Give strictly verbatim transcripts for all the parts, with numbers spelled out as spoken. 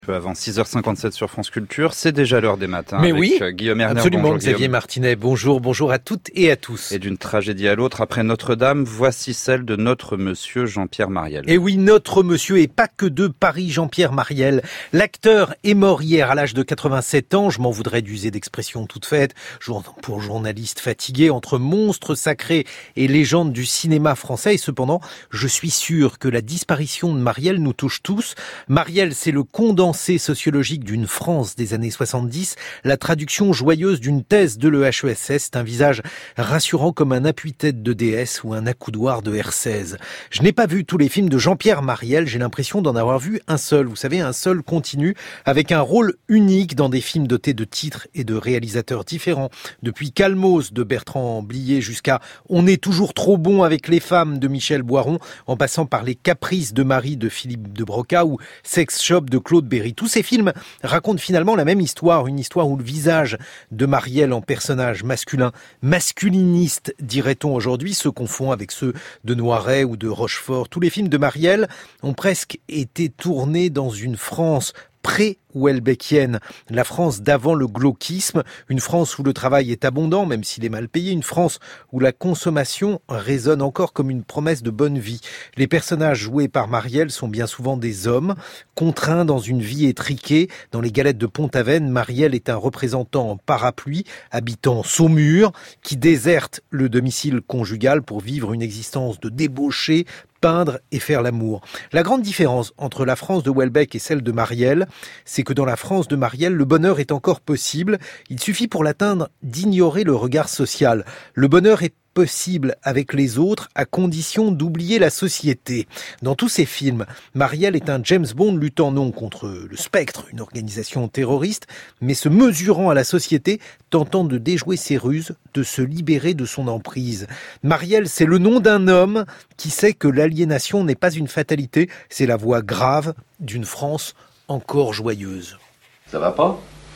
Peu avant six heures cinquante-sept sur France Culture, c'est déjà l'heure des matins. Mais avec oui, Guillaume Erner. absolument, Bonjour, Xavier Guillaume. Martinet. Bonjour, bonjour à toutes et à tous. Et d'une tragédie à l'autre, après Notre-Dame, voici celle de notre monsieur Jean-Pierre Mariel. Et oui, notre monsieur, et pas que de Paris, Jean-Pierre Mariel. L'acteur est mort hier à l'âge de quatre-vingt-sept ans. Je m'en voudrais d'user d'expressions toutes faites. Pour journaliste fatigué, entre monstres sacrés et légendes du cinéma français. Et cependant, je suis sûr que la disparition de Mariel nous touche tous. Mariel, c'est le condensé sociologique d'une France des années soixante-dix, la traduction joyeuse d'une thèse de l'E H E S S, c'est un visage rassurant comme un appui-tête de déesse ou un accoudoir de R seize. Je n'ai pas vu tous les films de Jean-Pierre Mariel, j'ai l'impression d'en avoir vu un seul, vous savez, un seul continu, avec un rôle unique dans des films dotés de titres et de réalisateurs différents. Depuis Calmos de Bertrand Blier jusqu'à On est toujours trop bon avec les femmes de Michel Boiron, en passant par Les Caprices de Marie de Philippe de Broca ou Sex Shop de Claude Berry. Tous ces films raconte finalement la même histoire, une histoire où le visage de Mariel en personnage masculin, masculiniste, dirait-on aujourd'hui, se confond avec ceux de Noiret ou de Rochefort. Tous les films de Mariel ont presque été tournés dans une France pré-Houellebecquienne, la France d'avant le glauquisme, une France où le travail est abondant, même s'il est mal payé, une France où la consommation résonne encore comme une promesse de bonne vie. Les personnages joués par Mariel sont bien souvent des hommes, contraints dans une vie étriquée. Dans Les Galettes de Pont-Aven, Mariel est un représentant en parapluie, habitant Saumur, qui déserte le domicile conjugal pour vivre une existence de débauché, peindre et faire l'amour. La grande différence entre la France de Houellebecq et celle de Mariel, c'est que dans la France de Mariel, le bonheur est encore possible. Il suffit pour l'atteindre d'ignorer le regard social. Le bonheur est possible avec les autres à condition d'oublier la société. Dans tous ces films, Mariel est un James Bond luttant non contre le Spectre, une organisation terroriste, mais se mesurant à la société, tentant de déjouer ses ruses, de se libérer de son emprise. Mariel, c'est le nom d'un homme qui sait que l'aliénation n'est pas une fatalité, c'est la voix grave d'une France encore joyeuse. Ça va pas?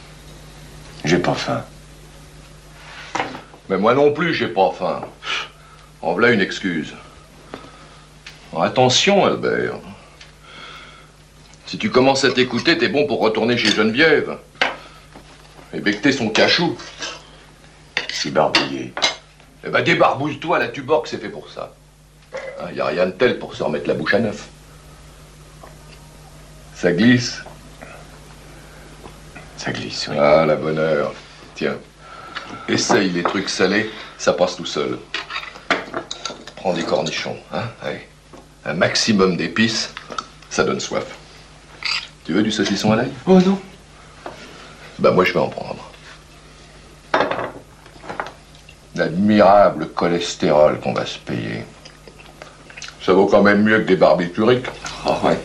J'ai pas faim. Mais moi non plus, j'ai pas faim. En voilà une excuse. Attention, Albert. Si tu commences à t'écouter, t'es bon pour retourner chez Geneviève. Et becter son cachou. Je suis barbouillé. Eh ben débarbouille-toi, la Tuborg, c'est fait pour ça. Il n'y a rien de tel pour se remettre la bouche à neuf. Ça glisse. Ça glisse, oui. Ah, la bonne heure. Tiens. Essaye les trucs salés, ça passe tout seul. Prends des cornichons, hein, allez. Un maximum d'épices, ça donne soif. Tu veux du saucisson à l'ail? Oh non. Bah moi je vais en prendre. L'admirable cholestérol qu'on va se payer. Ça vaut quand même mieux que des barbituriques. Oh ouais.